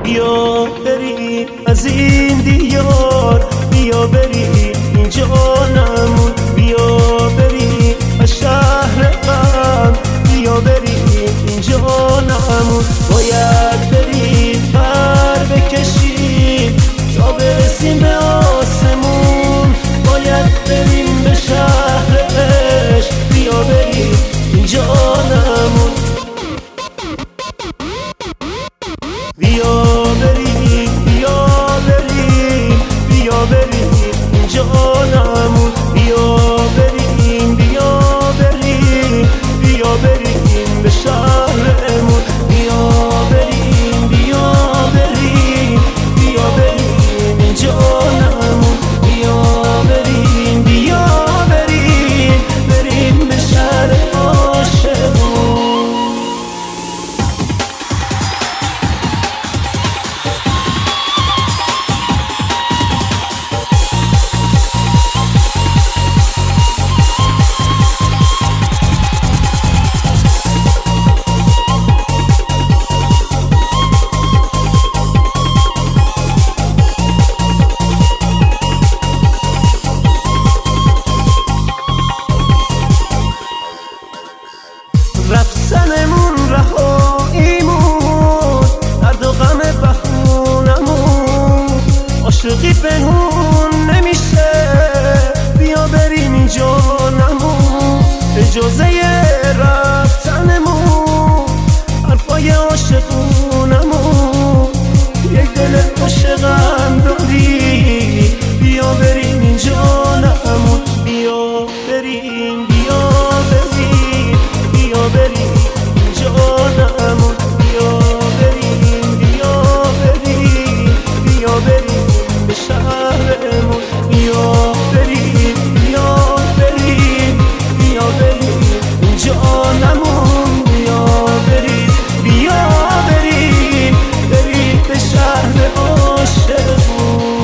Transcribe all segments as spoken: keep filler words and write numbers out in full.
بیا بریم از این دیار، بیا بریم اینجا نمون، بیا بریم از شهر غم، بیا بریم اینجا نمون. باید بریم پر بکشیم تا برسیم به آسمون، باید بریم به شهر عشق، بیا بریم اینجا نمون. بیا بریم بیا بریم بیا بریم اینجا نمون، بیا بریم بیا بریم بیا بریم به شهرمون، بیا بریم بیا بریم بیا بریم اینجا نمون، بیا بریم بیا بریم بریم به شهر عاشقون. رفتنمون رهاییمون، درد و غم بخونمون، عاشقی پنهون نمیشه، بیا بریم اینجا نمون. اجازه رفتنمون حرفای عاشقونمون، یک دل عاشقم داری، بیا بریم اینجا نمون، بیا بریم بیا بریم بیا بریم اینجا نمون، بیا بریم بیا بریم بیا بریم به شهرمون، بیا بریم بیا بریم بیا بریم اینجا نمون، بیا بریم بیا بریم بریم به شهر عاشقون.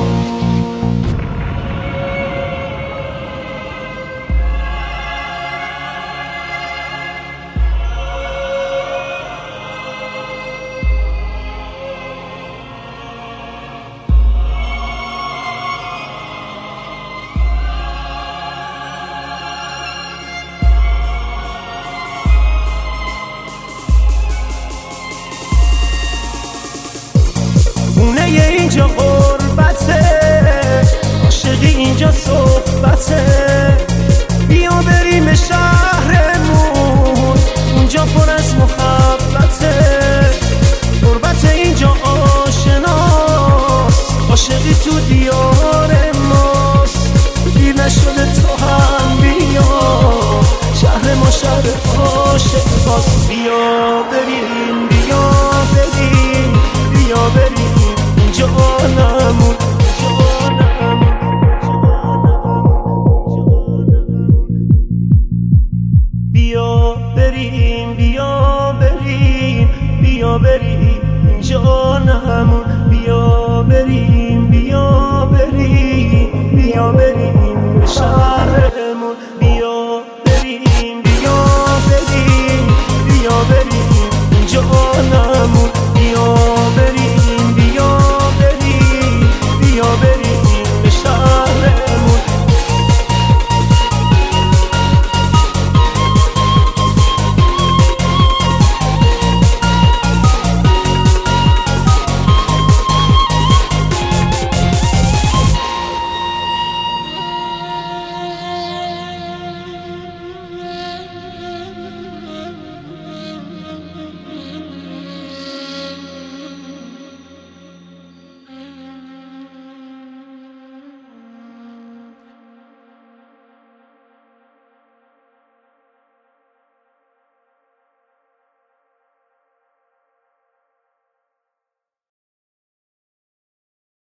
خونه اینجا غربته، عاشقی اینجا صحبته، بیا بریم به شهرمون، اونجا پر از محبته، غربت اینجا آشناست، عاشقی تو دیار ماست، دیر نشده تو هم بیا، شهر ما شهر عاشق باست، بیا بریم بیا بریم بیا بریم اینجا نمون، بیا بریم بیا بریم بیا بریم اینجا نمون.